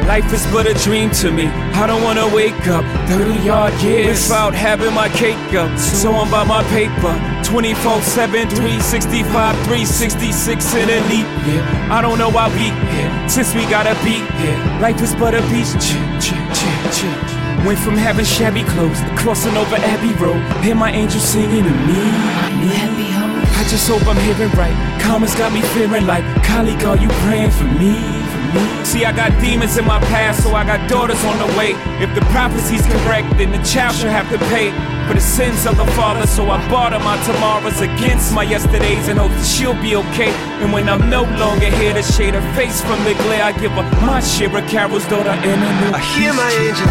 Life is but a dream to me. I don't wanna wake up 30-odd years without having my cake up. So I'm by my paper 24/7, 365, 366 in a leap. I don't know why we here since we gotta be here. Life is but a beach. Went from having shabby clothes to crossing over Abbey Road. Hear my angel singing to me. I just hope I'm hearing right. Karma's got me feeling like, colleague, are you praying for me? See, I got demons in my past, so I got daughters on the way. If the prophecy's correct, then the child should have to pay for the sins of the father. So I barter my tomorrows against my yesterdays and hope that she'll be okay. And when I'm no longer here to shade her face from the glare, I give her my share of Carol's daughter in a new. I hear my angels.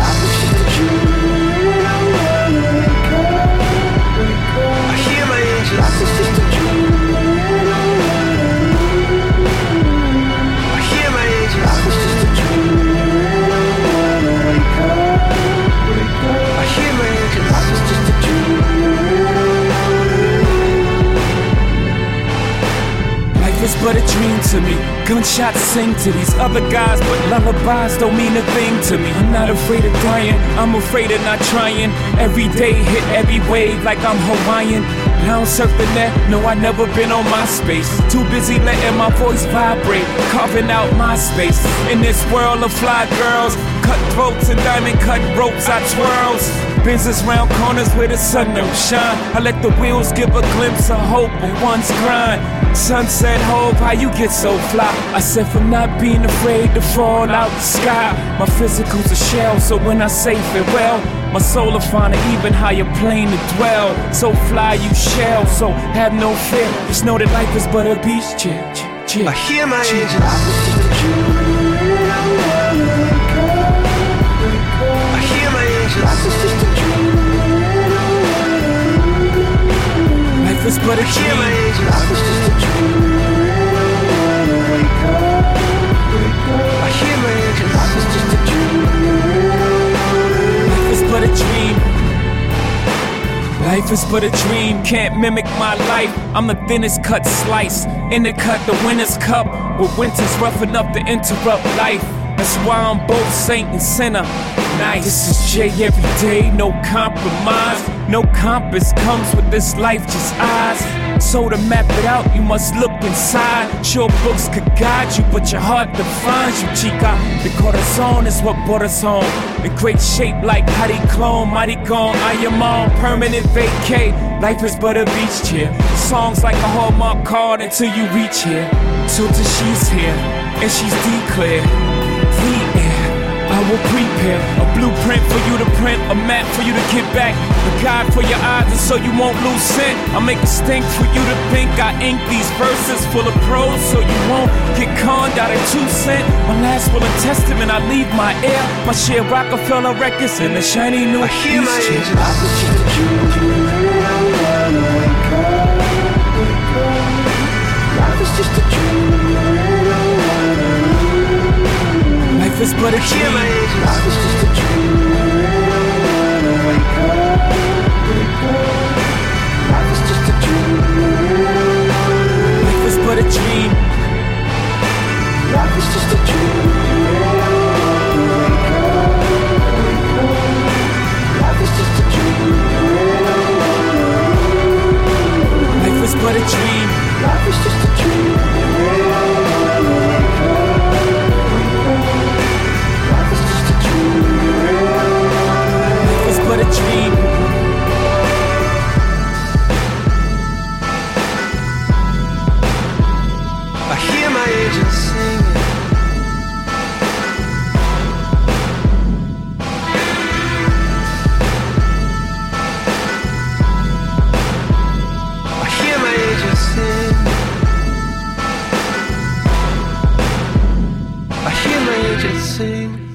I hear my angels. It's but a dream to me. Gunshots sing to these other guys, but lullabies don't mean a thing to me. I'm not afraid of crying, I'm afraid of not trying. Every day hit every wave like I'm Hawaiian. I don't surf the net, no, I never been on MySpace. Too busy letting my voice vibrate, carving out my space. In this world of fly girls, cutthroats and diamond cut ropes, I twirls. Business round corners where the sun don't shine. I let the wheels give a glimpse of hope of one's grind. Sunset hope, how you get so fly? I said from not being afraid to fall out the sky. My physical's a shell, so when I say farewell, my soul will find an even higher plane to dwell. So fly you shall, so have no fear. Just know that life is but a beach. Chill. I hear my angels. I hear my angels. Life is but a dream. I hear my angels. I hear my angels. Life is but a dream. Life is but a dream, can't mimic my life. I'm the thinnest cut slice, in the cut the winner's cup. But winter's rough enough to interrupt life. That's why I'm both saint and sinner. Nice. This is Jay every day, no compromise. No compass comes with this life, just eyes. So to map it out, you must look inside. Sure, books could guide you, but your heart defines you, chica. The corazon is what brought us home. In great shape like Hadi Clone, Mighty Gone, I am on permanent vacay. Life is but a beach chair. Songs like a Hallmark card until you reach here. Till she's here, and she's declared. The air, I will prepare a blueprint for you to print, a map for you to get back, a guide for your eyes, and so you won't lose scent. I make a stink for you to think. I ink these verses full of prose, so you won't get conned out of 2 cents. My last will and testament, I leave my heir, my share Rockefeller records in the shiny new. I hear my angels. Life is just a dream. Life is but a dream. Life is just a dream. Life is just a dream. Life is but a dream. Life is just a dream. Life is just a dream. Life is but a dream. Life is just a dream. Life is just a dream. Life is but a dream. I hear my angels singing. I hear my angels sing. I hear my angels sing.